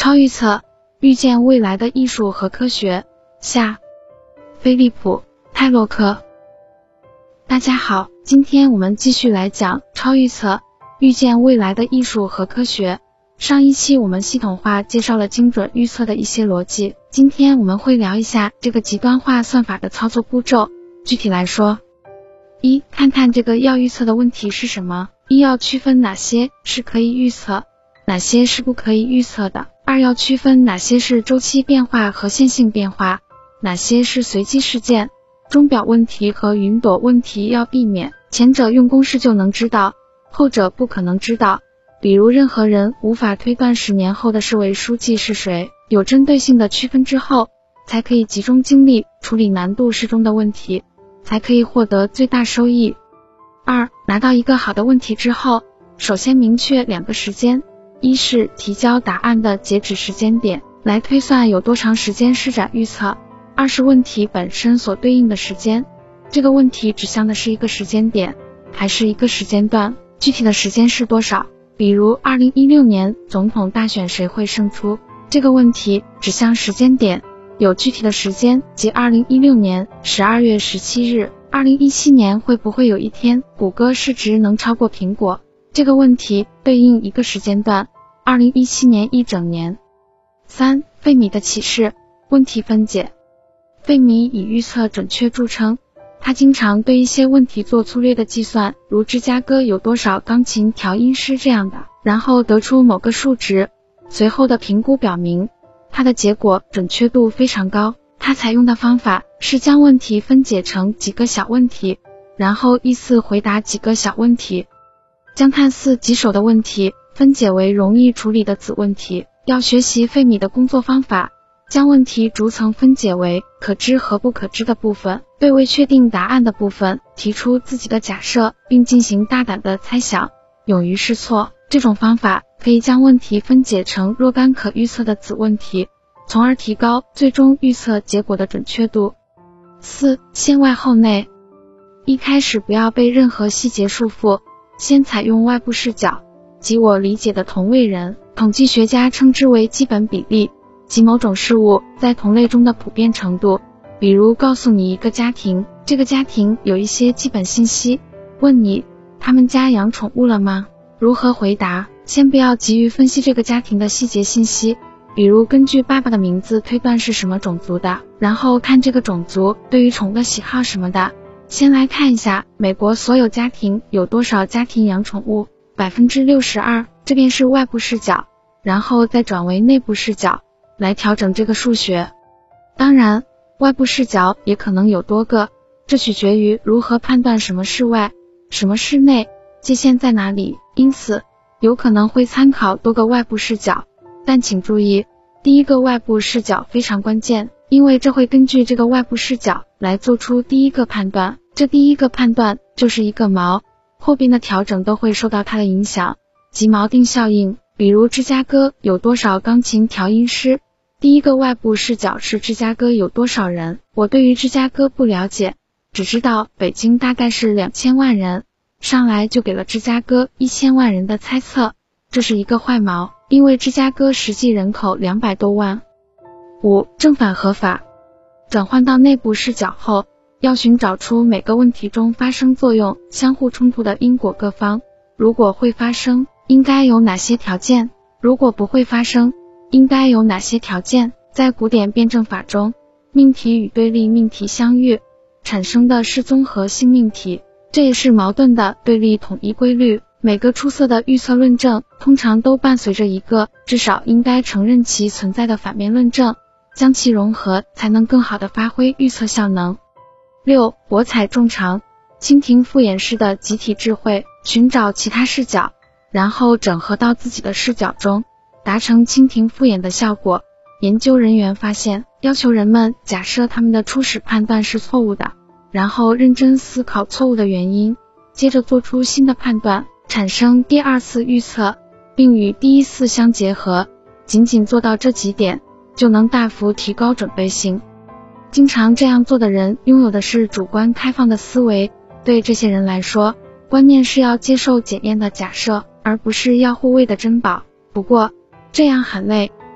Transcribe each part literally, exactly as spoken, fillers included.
超预测，预见未来的艺术和科学。下，菲利普·泰洛克。大家好，今天我们继续来讲超预测，预见未来的艺术和科学。上一期我们系统化介绍了精准预测的一些逻辑，今天我们会聊一下这个极端化算法的操作步骤。具体来说，一、看看这个要预测的问题是什么。一、要区分哪些是可以预测，哪些是不可以预测的。二、要区分哪些是周期变化和线性变化，哪些是随机事件。钟表问题和云朵问题要避免，前者用公式就能知道，后者不可能知道。比如任何人无法推断十年后的市委书记是谁，有针对性的区分之后，才可以集中精力处理难度适中的问题，才可以获得最大收益。二、拿到一个好的问题之后，首先明确两个时间，一是提交答案的截止时间点，来推算有多长时间施展预测；二是问题本身所对应的时间，这个问题指向的是一个时间点，还是一个时间段，具体的时间是多少。比如二零一六年总统大选谁会胜出，这个问题指向时间点，有具体的时间，即二零一六年十二月十七日。二零一七年会不会有一天谷歌市值能超过苹果，这个问题对应一个时间段，二零一七年一整年。三、费米的启示，问题分解。费米以预测准确著称，他经常对一些问题做粗略的计算，如芝加哥有多少钢琴调音师这样的，然后得出某个数值。随后的评估表明，他的结果准确度非常高。他采用的方法是将问题分解成几个小问题，然后依次回答几个小问题，将看似棘手的问题分解为容易处理的子问题。要学习费米的工作方法，将问题逐层分解为可知和不可知的部分，对未确定答案的部分提出自己的假设，并进行大胆的猜想，勇于试错。这种方法可以将问题分解成若干可预测的子问题，从而提高最终预测结果的准确度。四、先外后内。一开始不要被任何细节束缚，先采用外部视角，即我理解的同位人，统计学家称之为基本比例，即某种事物在同类中的普遍程度。比如告诉你一个家庭，这个家庭有一些基本信息，问你他们家养宠物了吗？如何回答？先不要急于分析这个家庭的细节信息，比如根据爸爸的名字推断是什么种族的，然后看这个种族对于宠物的喜好什么的。先来看一下美国所有家庭有多少家庭养宠物， 百分之六十二， 这便是外部视角，然后再转为内部视角，来调整这个数学。当然，外部视角也可能有多个，这取决于如何判断什么是外，什么是内，界限在哪里，因此有可能会参考多个外部视角。但请注意，第一个外部视角非常关键，因为这会根据这个外部视角来做出第一个判断，这第一个判断就是一个锚，后边的调整都会受到它的影响，即锚定效应。比如芝加哥有多少钢琴调音师，第一个外部视角是芝加哥有多少人，我对于芝加哥不了解，只知道北京大概是两千万人，上来就给了芝加哥一千万人的猜测，这是一个坏锚，因为芝加哥实际人口两百多万。五、正反合法。转换到内部视角后，要寻找出每个问题中发生作用、相互冲突的因果各方，如果会发生，应该有哪些条件？如果不会发生，应该有哪些条件？在古典辩证法中，命题与对立命题相遇，产生的是综合性命题，这也是矛盾的对立统一规律。每个出色的预测论证通常都伴随着一个至少应该承认其存在的反面论证，将其融合才能更好地发挥预测效能。六、博采众长。蜻蜓复眼式的集体智慧，寻找其他视角，然后整合到自己的视角中，达成蜻蜓复眼的效果。研究人员发现，要求人们假设他们的初始判断是错误的，然后认真思考错误的原因，接着做出新的判断，产生第二次预测，并与第一次相结合，仅仅做到这几点，就能大幅提高准备性。经常这样做的人拥有的是主观开放的思维，对这些人来说，观念是要接受检验的假设，而不是要护卫的珍宝。不过，这样很累，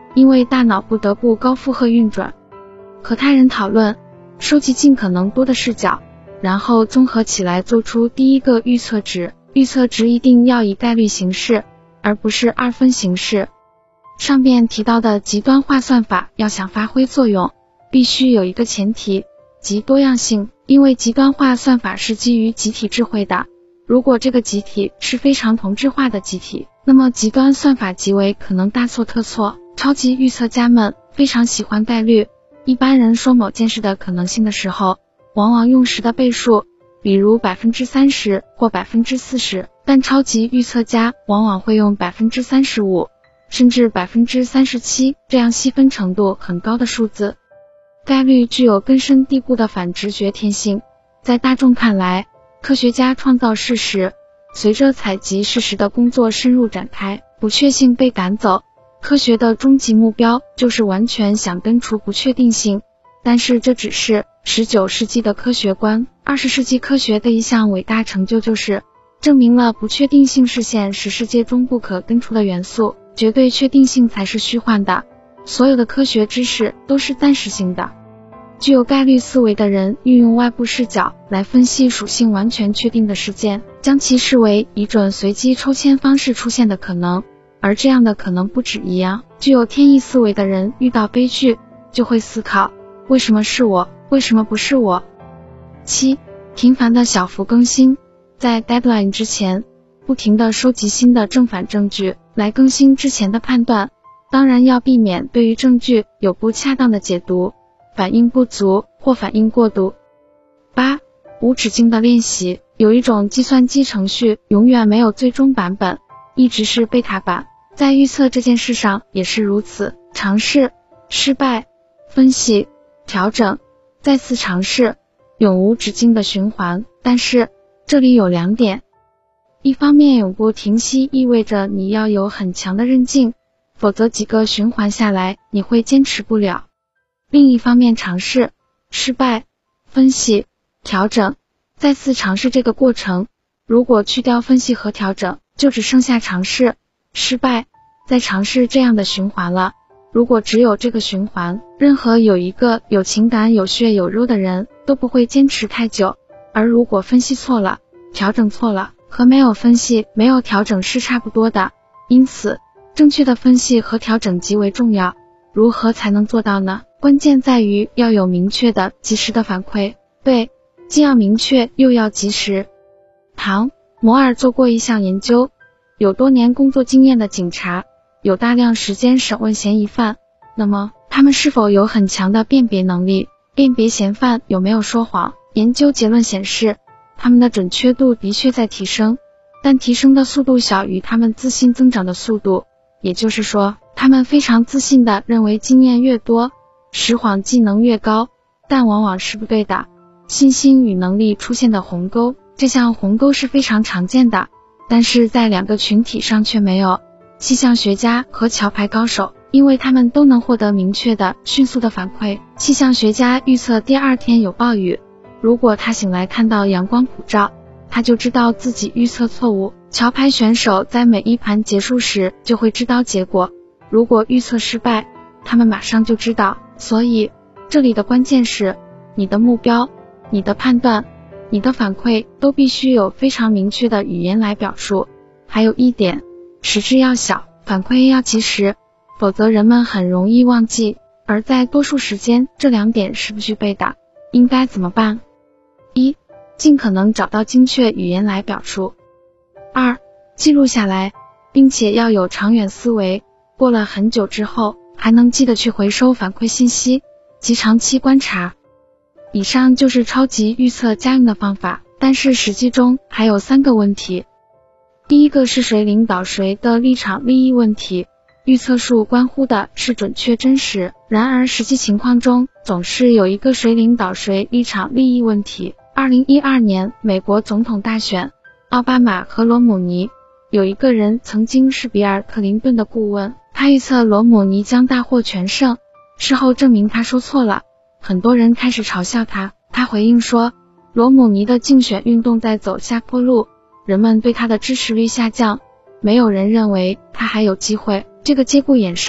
因为大脑不得不高负荷运转。和他人讨论，收集尽可能多的视角，然后综合起来做出第一个预测值。预测值一定要以概率形式，而不是二分形式。上面提到的极端化算法要想发挥作用，必须有一个前提，即多样性。因为极端化算法是基于集体智慧的，如果这个集体是非常同质化的集体，那么极端算法极为可能大错特错。超级预测家们非常喜欢概率，一般人说某件事的可能性的时候，往往用十的倍数，比如 百分之三十 或 百分之四十， 但超级预测家往往会用 百分之三十五， 甚至 百分之三十七 这样细分程度很高的数字。概率具有根深蒂固的反直觉天性，在大众看来，科学家创造事实，随着采集事实的工作深入展开，不确性被赶走。科学的终极目标就是完全想根除不确定性，但是这只是十九世纪的科学观。二十世纪科学的一项伟大成就就是证明了不确定性是现实世界中不可根除的元素，绝对确定性才是虚幻的。所有的科学知识都是暂时性的。具有概率思维的人运用外部视角来分析属性完全确定的事件，将其视为以准随机抽签方式出现的可能，而这样的可能不止一样。具有天意思维的人遇到悲剧就会思考，为什么是我，为什么不是我。七、频繁的小幅更新，在 deadline 之前不停地收集新的正反证据来更新之前的判断，当然要避免对于证据有不恰当的解读，反应不足或反应过度。八、无止境的练习，有一种计算机程序永远没有最终版本，一直是贝塔版，在预测这件事上也是如此，尝试、失败、分析、调整、再次尝试，永无止境的循环。但是这里有两点，一方面永不停息意味着你要有很强的韧劲，否则几个循环下来你会坚持不了。另一方面，尝试、失败、分析、调整、再次尝试这个过程，如果去掉分析和调整，就只剩下尝试、失败、再尝试这样的循环了。如果只有这个循环，任何有一个有情感、有血有肉的人都不会坚持太久。而如果分析错了，调整错了，和没有分析、没有调整是差不多的。因此，正确的分析和调整极为重要。如何才能做到呢？关键在于要有明确的、及时的反馈。对，既要明确又要及时。唐·摩尔做过一项研究，有多年工作经验的警察有大量时间审问嫌疑犯，那么他们是否有很强的辨别能力，辨别嫌犯有没有说谎？研究结论显示，他们的准确度的确在提升，但提升的速度小于他们自信增长的速度。也就是说，他们非常自信地认为经验越多，实谎技能越高，但往往是不对的。信心与能力出现的鸿沟，这项鸿沟是非常常见的，但是在两个群体上却没有。气象学家和桥牌高手，因为他们都能获得明确的、迅速的反馈。气象学家预测第二天有暴雨，如果他醒来看到阳光普照，他就知道自己预测错误。桥牌选手在每一盘结束时就会知道结果，如果预测失败，他们马上就知道。所以，这里的关键是，你的目标、你的判断、你的反馈都必须有非常明确的语言来表述。还有一点，时制要小，反馈要及时，否则人们很容易忘记。而在多数时间，这两点是不具备的。应该怎么办？一、尽可能找到精确语言来表述。二、记录下来，并且要有长远思维，过了很久之后，还能记得去回收反馈信息及长期观察。以上就是超级预测家用的方法，但是实际中还有三个问题。第一个是谁领导谁的立场利益问题。预测术关乎的是准确真实，然而实际情况中总是有一个谁领导谁立场利益问题。二零一二年美国总统大选，奥巴马和罗姆尼，有一个人曾经是比尔·克林顿的顾问，他预测罗姆尼将大获全胜，事后证明他说错了，很多人开始嘲笑他。他回应说，罗姆尼的竞选运动在走下坡路，人们对他的支持率下降，没有人认为他还有机会。这个节骨眼上，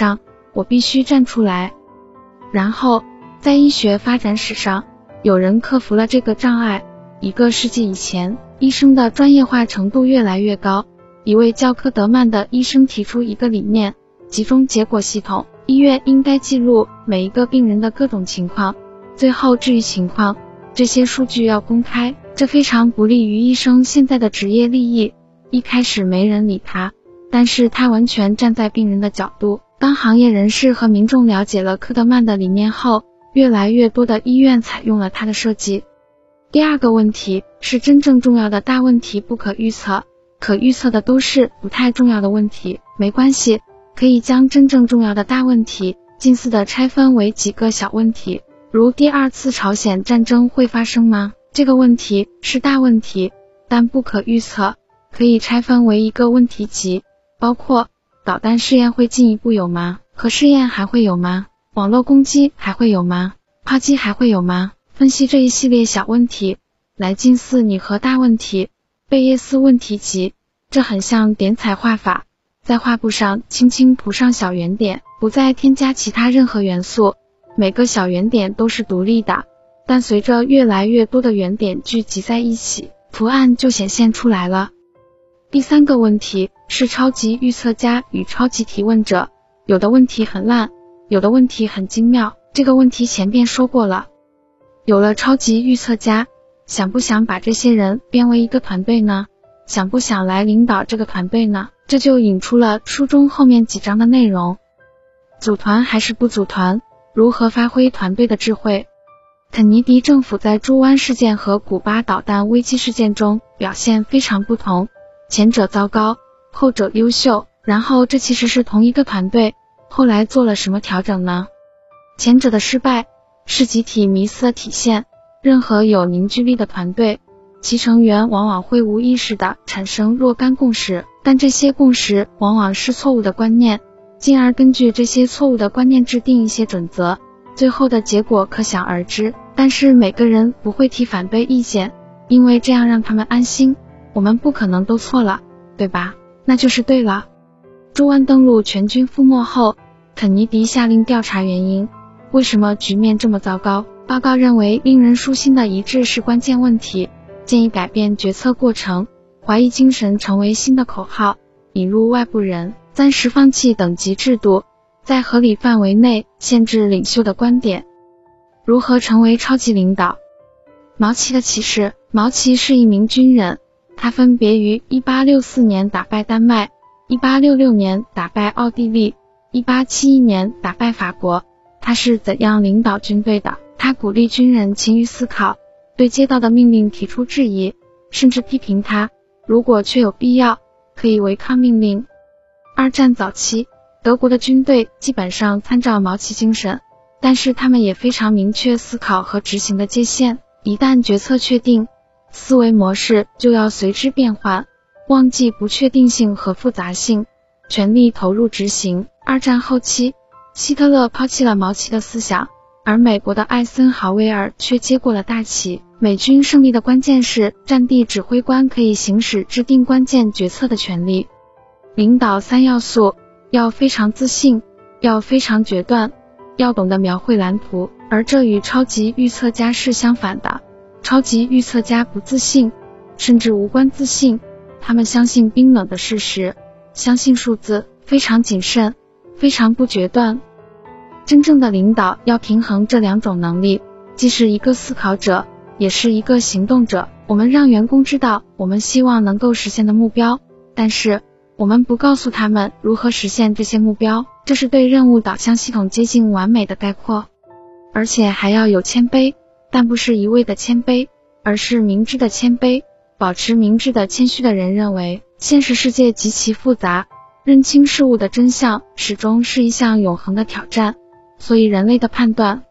我必须站出来。然后，在医学发展史上，有人克服了这个障碍。一个世纪以前，医生的专业化程度越来越高。一位叫科德曼的医生提出一个理念，集中结果系统。医院应该记录每一个病人的各种情况，最后治愈情况，这些数据要公开，这非常不利于医生现在的职业利益。一开始没人理他，但是他完全站在病人的角度。当行业人士和民众了解了科德曼的理念后，越来越多的医院采用了他的设计。第二个问题是真正重要的大问题不可预测，可预测的都是不太重要的问题，没关系，可以将真正重要的大问题近似的拆分为几个小问题。如第二次朝鲜战争会发生吗？这个问题是大问题，但不可预测，可以拆分为一个问题集，包括导弹试验会进一步有吗？核试验还会有吗？网络攻击还会有吗？炮击还会有吗？分析这一系列小问题，来近似拟合大问题，贝叶斯问题集。这很像点彩画法，在画布上轻轻涂上小圆点，不再添加其他任何元素，每个小圆点都是独立的，但随着越来越多的圆点聚集在一起，图案就显现出来了。第三个问题是超级预测家与超级提问者，有的问题很烂，有的问题很精妙，这个问题前边说过了。有了超级预测家，想不想把这些人编为一个团队呢？想不想来领导这个团队呢？这就引出了书中后面几章的内容。组团还是不组团？如何发挥团队的智慧？肯尼迪政府在猪湾事件和古巴导弹危机事件中表现非常不同，前者糟糕，后者优秀。然后这其实是同一个团队，后来做了什么调整呢？前者的失败是集体迷思的体现。任何有凝聚力的团队，其成员往往会无意识地产生若干共识，但这些共识往往是错误的观念，进而根据这些错误的观念制定一些准则，最后的结果可想而知。但是每个人不会提反对意见，因为这样让他们安心。我们不可能都错了，对吧？那就是对了。猪湾登陆全军覆没后，肯尼迪下令调查原因，为什么局面这么糟糕？报告认为令人舒心的一致是关键问题，建议改变决策过程，怀疑精神成为新的口号，引入外部人，暂时放弃等级制度，在合理范围内限制领袖的观点。如何成为超级领导？毛奇的启示。毛奇是一名军人，他分别于一八六四年打败丹麦，一八六六年打败奥地利，一八七一年打败法国。他是怎样领导军队的？他鼓励军人勤于思考，对接到的命令提出质疑，甚至批评他，如果确有必要，可以违抗命令。二战早期，德国的军队基本上参照毛奇精神，但是他们也非常明确思考和执行的界限，一旦决策确定，思维模式就要随之变换，忘记不确定性和复杂性，全力投入执行。二战后期，希特勒抛弃了毛奇的思想，而美国的艾森豪威尔却接过了大旗。美军胜利的关键是战地指挥官可以行使制定关键决策的权利。领导三要素：要非常自信，要非常决断，要懂得描绘蓝图。而这与超级预测家是相反的。超级预测家不自信，甚至无关自信，他们相信冰冷的事实，相信数字，非常谨慎，非常不决断。真正的领导要平衡这两种能力，既是一个思考者，也是一个行动者。我们让员工知道我们希望能够实现的目标，但是我们不告诉他们如何实现这些目标，这是对任务导向系统接近完美的概括。而且还要有谦卑，但不是一味的谦卑，而是明智的谦卑。保持明智的谦虚的人认为，现实世界极其复杂，认清事物的真相始终是一项永恒的挑战，所以人类的判断